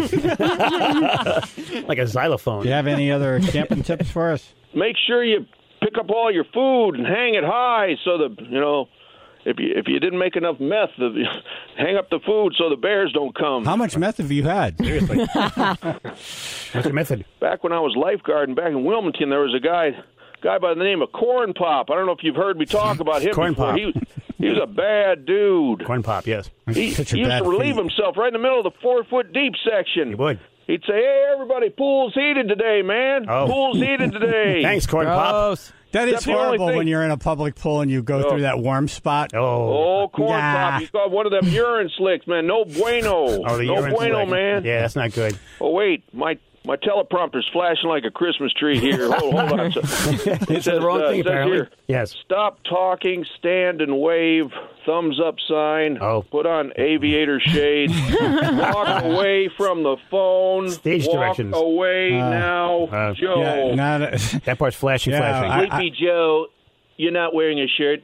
Like a xylophone. Do you have any other camping tips for us? Make sure you pick up all your food and hang it high so that, you know, if you didn't make enough meth, hang up the food so the bears don't come. How much meth have you had? Seriously. What's your method? Back when I was lifeguarding back in Wilmington, there was a guy by the name of Corn Pop. I don't know if you've heard me talk about him Corn before. Pop. He was a bad dude. Corn Pop, yes. He used to relieve himself right in the middle of the 4-foot deep section. He would. He'd say, "Hey, everybody, pool's heated today, man. Oh. Pool's heated today." Thanks, Corn Pop. That is That's the only horrible thing. when you're in a public pool and you go through that warm spot. Oh, Corn Nah. Pop. He's got one of them urine slicks, man. No bueno. Oh, the no urine bueno, slick. man. Yeah, that's not good. Oh, wait. My teleprompter's flashing like a Christmas tree here. Hold on. It's the wrong thing, apparently. Here, yes. Stop talking, stand and wave, thumbs up sign, put on aviator shades, walk away from the phone, Stage walk directions. away now, Joe. That part's flashing. Sleepy Joe, you're not wearing a shirt.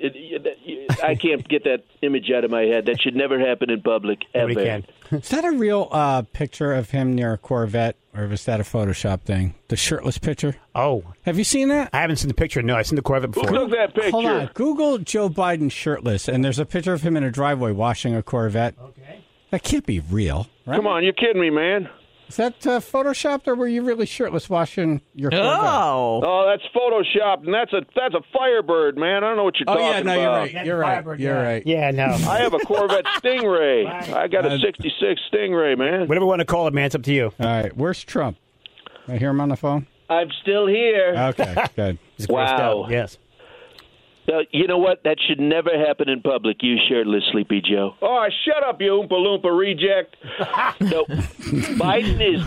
I can't get that image out of my head. That should never happen in public, ever. We can. Is that a real picture of him near a Corvette, or was that a Photoshop thing? The shirtless picture? Oh. Have you seen that? I haven't seen the picture. No, I've seen the Corvette before. Who took that picture? Hold on. Google Joe Biden shirtless, and there's a picture of him in a driveway washing a Corvette. Okay. That can't be real, right? Come on, you're kidding me, man. Is that photoshopped, or were you really shirtless washing your Corvette? Oh, that's photoshopped, and that's a Firebird, man. I don't know what you're talking about. You're right. You're right. You're right. Yeah, no. I have a Corvette Stingray. I got a 66 Stingray, man. Whatever you want to call it, man, it's up to you. All right. Where's Trump? I hear him on the phone? I'm still here. Okay, good. Wow. Yes. You know what? That should never happen in public, you shirtless Sleepy Joe. Oh, shut up, you Oompa Loompa reject. No, Biden is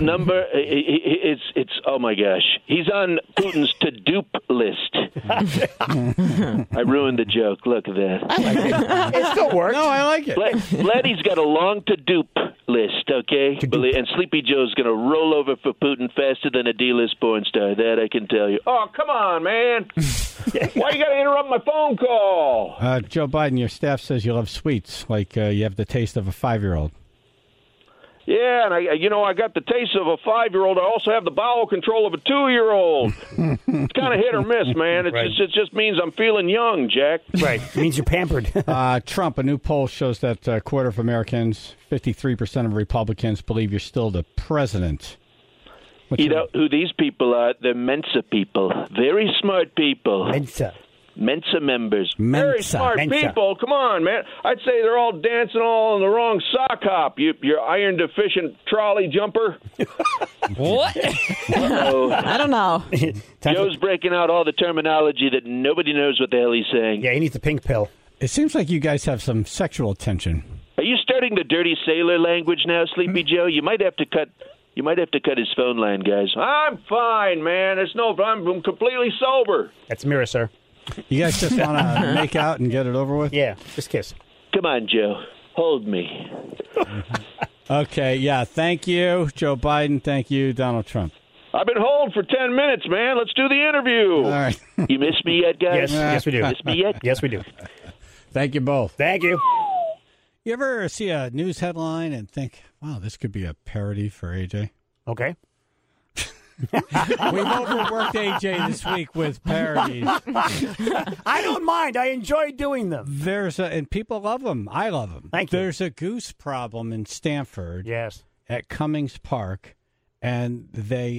it's oh my gosh. He's on Putin's to-dupe list. I ruined the joke. Look at that. I like it. It still works. No, I like it. Vladdy's got a long to-dupe list, okay? And Sleepy Joe's going to roll over for Putin faster than a D-list porn star. That I can tell you. Oh, come on, man. Why you got to interrupt my phone call? Joe Biden, your staff says you love sweets, like you have the taste of a 5-year-old. Yeah, and I got the taste of a 5-year-old. I also have the bowel control of a 2-year-old. It's kind of hit or miss, man. It just means I'm feeling young, Jack. Right. It means you're pampered. Trump, a new poll shows that a quarter of Americans, 53% of Republicans, believe you're still the president. You know who these people are? They're Mensa people. Very smart people. Mensa members. Very smart people. Come on, man. I'd say they're all dancing all in the wrong sock hop. You're iron deficient trolley jumper. What? Uh-oh. I don't know. Joe's breaking out all the terminology that nobody knows what the hell he's saying. Yeah, he needs the pink pill. It seems like you guys have some sexual tension. Are you starting the dirty sailor language now, Sleepy Joe? You might have to cut his phone line, guys. I'm fine, man. I'm completely sober. That's a mirror, sir. You guys just want to make out and get it over with? Yeah, just kiss. Come on, Joe. Hold me. Okay, yeah. Thank you, Joe Biden. Thank you, Donald Trump. I've been hold for 10 minutes, man. Let's do the interview. All right. You miss me yet, guys? Yes, we do. Miss me yet? Yes, we do. Thank you both. Thank you. You ever see a news headline and think, wow, this could be a parody for AJ? Okay. We've overworked AJ this week with parodies. I don't mind. I enjoy doing them. And people love them. I love them. Thank you. There's a goose problem in Stanford. Yes. At Cummings Park, and they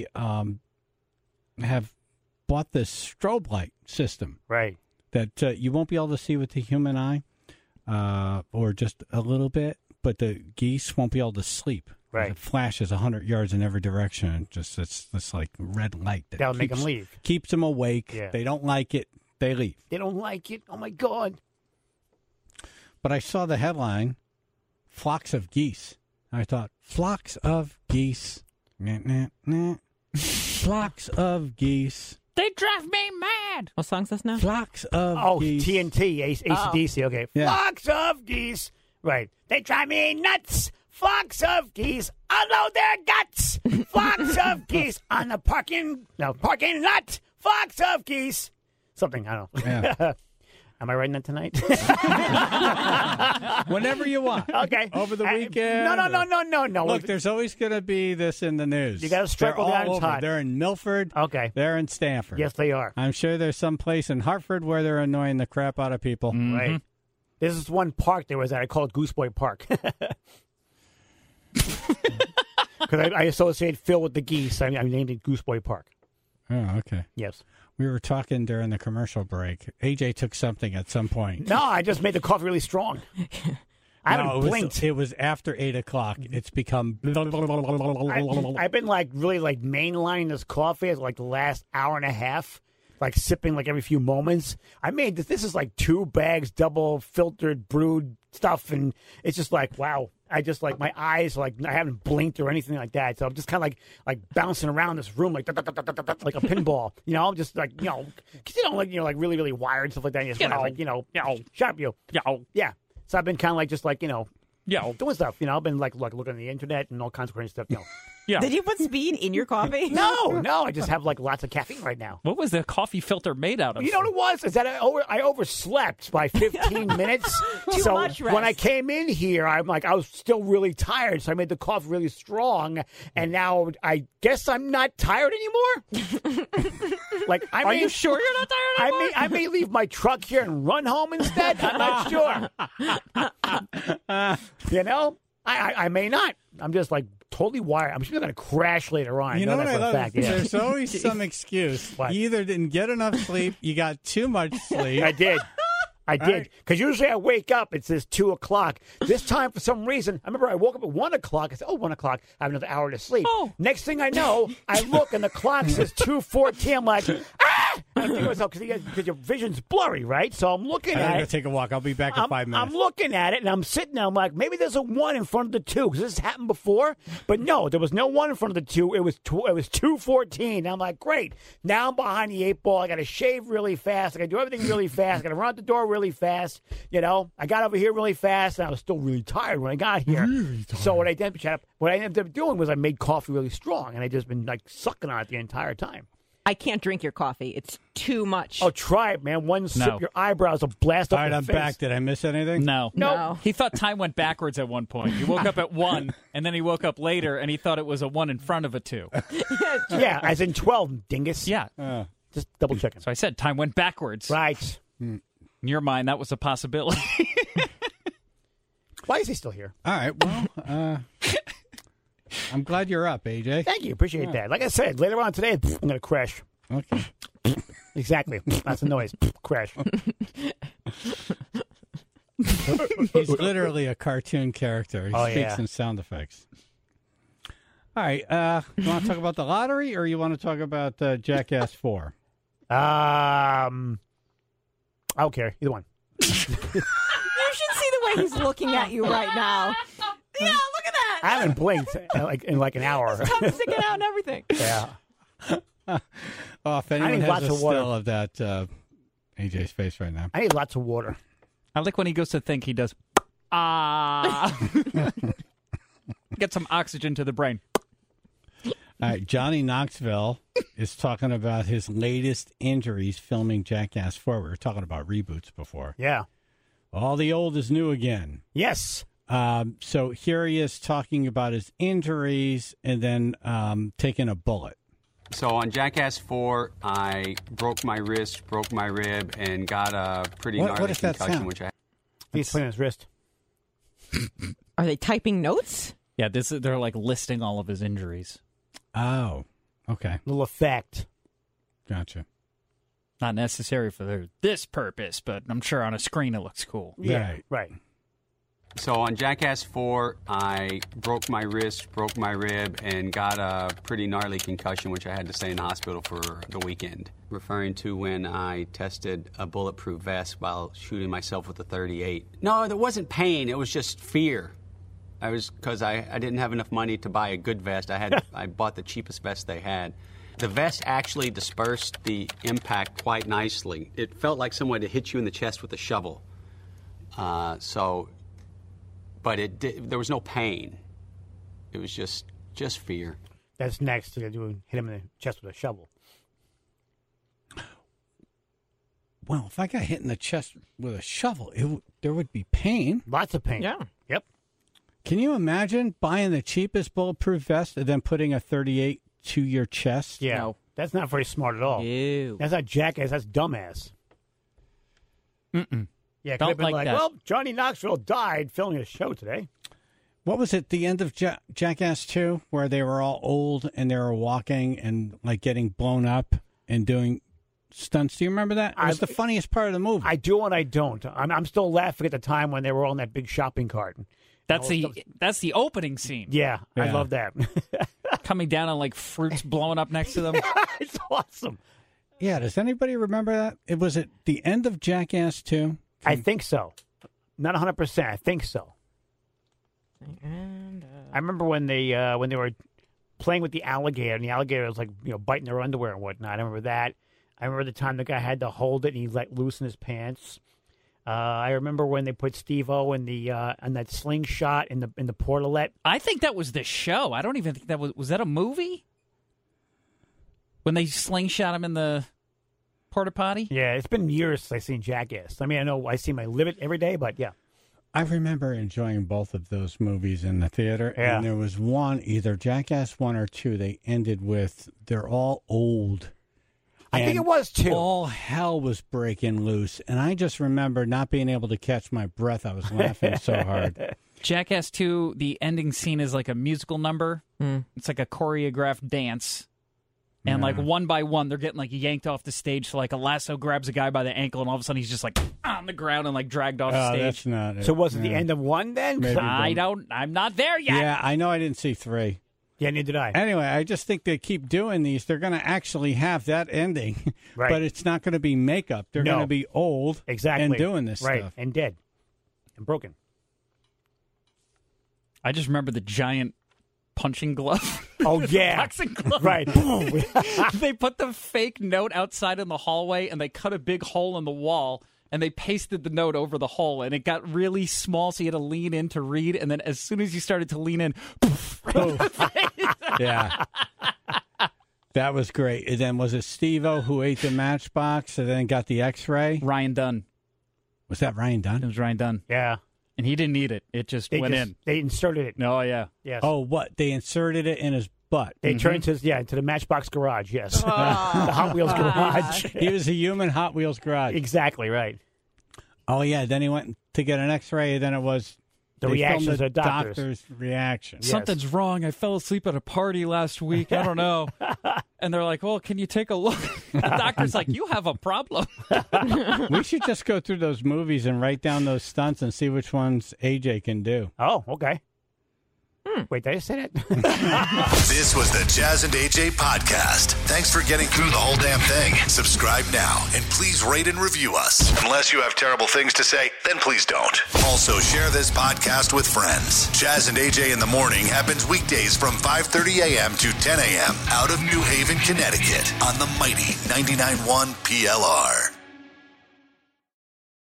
have bought this strobe light system. Right. That you won't be able to see with the human eye. or just a little bit, but the geese won't be able to sleep. Right. It flashes 100 yards in every direction. Just it's this like red light That'll make them leave. Keeps them awake. Yeah. They don't like it. They leave. They don't like it. Oh my God. But I saw the headline, flocks of geese. I thought, flocks of geese. Nah, nah, nah. Flocks of geese. They drive me mad. What song's this now? Flocks of geese. TNT, AC/DC. Okay. Yeah. Flocks of geese. Right. They drive me nuts. Flocks of geese. Unload their guts. Flocks of geese on the parking lot. Flocks of geese. Something, I don't know. Yeah. Am I writing that tonight? Whenever you want. Okay. Over the weekend. No. Look, there's always going to be this in the news. You gotta strike They're while the all iron's over. hot. They're in Milford. Okay. They're in Stanford. Yes, they are. I'm sure there's some place in Hartford where they're annoying the crap out of people. Right. This is one park there was that I call it Gooseboy Park. Because I associate Phil with the geese. I named it Gooseboy Park. Oh, okay. Yes. We were talking during the commercial break. AJ took something at some point. No, I just made the coffee really strong. I haven't blinked. It was after 8 o'clock. It's become. I've been really mainlining this coffee for like the last hour and a half, like sipping like every few moments. I made this. This is like 2 bags, double filtered, brewed stuff, and it's just like wow. I just like my eyes like I haven't blinked or anything like that, so I'm just kind of like bouncing around this room like a pinball, just like because like really really wired and stuff like that. And shut up, you. Yeah. So I've been kind of like just like doing stuff. I've been like looking at the internet and all kinds of crazy stuff. Yeah. Did you put speed in your coffee? No, I just have like lots of caffeine right now. What was the coffee filter made out of? You know what it was? Is that I overslept by 15 minutes. Too much rest. When I came in here, I was still really tired, so I made the coffee really strong, and now I guess I'm not tired anymore. Are you sure you're not tired anymore? I may leave my truck here and run home instead. I'm not sure. I may not. I'm just like totally wired. I'm just going to crash later on. You know that what I for a love? fact. Yeah. There's always some excuse. What? You either didn't get enough sleep, you got too much sleep. I did. Because usually I wake up, it says 2 o'clock. This time, for some reason, I remember I woke up at 1 o'clock. I said, 1 o'clock, I have another hour to sleep. Oh. Next thing I know, I look and the clock says 2:14. I'm like, ah! I think to myself, because your vision's blurry, right? So I'm looking I'm at going it. to take a walk. I'll be back in 5 minutes. I'm looking at it, and I'm sitting there. I'm like, maybe there's a 1 in front of the 2, because this has happened before. But no, there was no 1 in front of the 2. It was 2:14. I'm like, great. Now I'm behind the 8 ball. I got to shave really fast. I got to do everything really fast. I got to run out the door really fast. I got over here really fast, and I was still really tired when I got here. So what I ended up doing was I made coffee really strong, and I just been like sucking on it the entire time. I can't drink your coffee. It's too much. Oh, try it, man. One sip, your eyebrows will blast up All right, your I'm face. back. Did I miss anything? No. No. He thought time went backwards at one point. He woke up at 1, and then he woke up later, and he thought it was a 1 in front of a 2. Yeah, as in 12, dingus. Yeah. Just double checking. So I said time went backwards. Right. In your mind, that was a possibility. Why is he still here? All right, well, I'm glad you're up, AJ. Thank you. Appreciate that. Like I said, later on today, I'm going to crash. Okay. Exactly. That's the noise. Crash. He's literally a cartoon character. He speaks yeah. in sound effects. All right, you want to talk about the lottery, or you want to talk about Jackass 4? I don't care. Either one. You should see the way he's looking at you right now. Yeah, look at that. I haven't blinked in like an hour. Tongue sticking out and everything. Yeah. Oh, if anyone need has lots a of water. still of that AJ's face right now. I need lots of water. I like when he goes to think, he does, Get some oxygen to the brain. All right, Johnny Knoxville is talking about his latest injuries filming Jackass 4. We were talking about reboots before. Yeah. All the old is new again. Yes. So here he is talking about his injuries and then taking a bullet. So on Jackass 4, I broke my wrist, broke my rib, and got a pretty What gnarly does that concussion, sound? which I... He's putting his wrist. Are they typing notes? Yeah, they're like listing all of his injuries. Oh, okay. Little effect. Gotcha. Not necessary for this purpose, but I'm sure on a screen it looks cool. Yeah, right. So on Jackass 4, I broke my wrist, broke my rib, and got a pretty gnarly concussion, which I had to stay in the hospital for the weekend. Referring to when I tested a bulletproof vest while shooting myself with a .38. No, there wasn't pain. It was just fear. Because I didn't have enough money to buy a good vest. I bought the cheapest vest they had. The vest actually dispersed the impact quite nicely. It felt like someone had hit you in the chest with a shovel. But there was no pain. It was just fear. That's next to hit him in the chest with a shovel. Well, if I got hit in the chest with a shovel, there would be pain. Lots of pain. Yeah. Yep. Can you imagine buying the cheapest bulletproof vest and then putting a .38 to your chest? Yeah. No. That's not very smart at all. Ew. That's not jackass. That's dumbass. Mm-mm. Yeah, could Don't have been like that. well, Johnny Knoxville died filming a show today. What was it, the end of Jackass 2, where they were all old and they were walking and like getting blown up and doing stunts? Do you remember that? It was the funniest part of the movie. I do and I don't. I'm still laughing at the time when they were all in that big shopping cart. That's the opening scene. Yeah, I Yeah. love that. Coming down on like fruits blowing up next to them. It's awesome. Yeah, does anybody remember that? It was at the end of Jackass 2. I think so. Not 100%. I think so. And, I remember when they were playing with the alligator, and the alligator was like biting their underwear and whatnot. I remember that. I remember the time the guy had to hold it and he let loose in his pants. I remember when they put Steve-O in the on that slingshot in the portalette. I think that was the show. I don't even think that was that a movie? When they slingshot him in the porta potty? Yeah, it's been years since I've seen Jackass. I mean, I know I see my live it every day, but yeah. I remember enjoying both of those movies in the theater. Yeah. And there was one, either Jackass 1 or 2, they ended with, they're all old. I think it was 2. All hell was breaking loose. And I just remember not being able to catch my breath. I was laughing so hard. Jackass 2, the ending scene is like a musical number. It's like a choreographed dance. And like one by one, they're getting like yanked off the stage. So like a lasso grabs a guy by the ankle, and all of a sudden he's just like on the ground and like dragged off Oh, stage. that's not it. So was it the Yeah. end of 1 then? Maybe. I'm not there yet. Yeah, I know I didn't see 3. Yeah, neither did I. Anyway, I just think they keep doing these. They're going to actually have that ending, Right. but it's not going to be makeup. They're No. going to be old Exactly. and doing this right. stuff. And dead. And broken. I just remember the giant punching glove. Oh, yeah. Boxing glove. Right. Boom. They put the fake note outside in the hallway, and they cut a big hole in the wall, and they pasted the note over the hole, and it got really small, so you had to lean in to read, and then as soon as you started to lean in, poof, right in the face. Yeah. That was great. And then was it Steve-O who ate the Matchbox and then got the X-ray? Ryan Dunn. Was that Ryan It Dunn? was Ryan Dunn. Yeah. And he didn't eat it. It just went in. They inserted it. Oh, yeah. Yes. Oh, what? They inserted it in his butt. They turned into the Matchbox garage, yes. the Hot Wheels garage. He was a human Hot Wheels garage. Exactly, right. Oh, yeah. Then he went to get an X-ray, and then it was The they filmed reactions the of doctors. doctor's reaction. Yes. Something's wrong. I fell asleep at a party last week. I don't know. And they're like, well, can you take a look? The doctor's like, you have a problem. We should just go through those movies and write down those stunts and see which ones AJ can do. Oh, okay. Wait, did I say that? This was the Jazz and AJ podcast. Thanks for getting through the whole damn thing. Subscribe now and please rate and review us. Unless you have terrible things to say, then please don't. Also, share this podcast with friends. Jazz and AJ in the Morning happens weekdays from 5:30 a.m. to 10 a.m. out of New Haven, Connecticut on the mighty 99.1 PLR.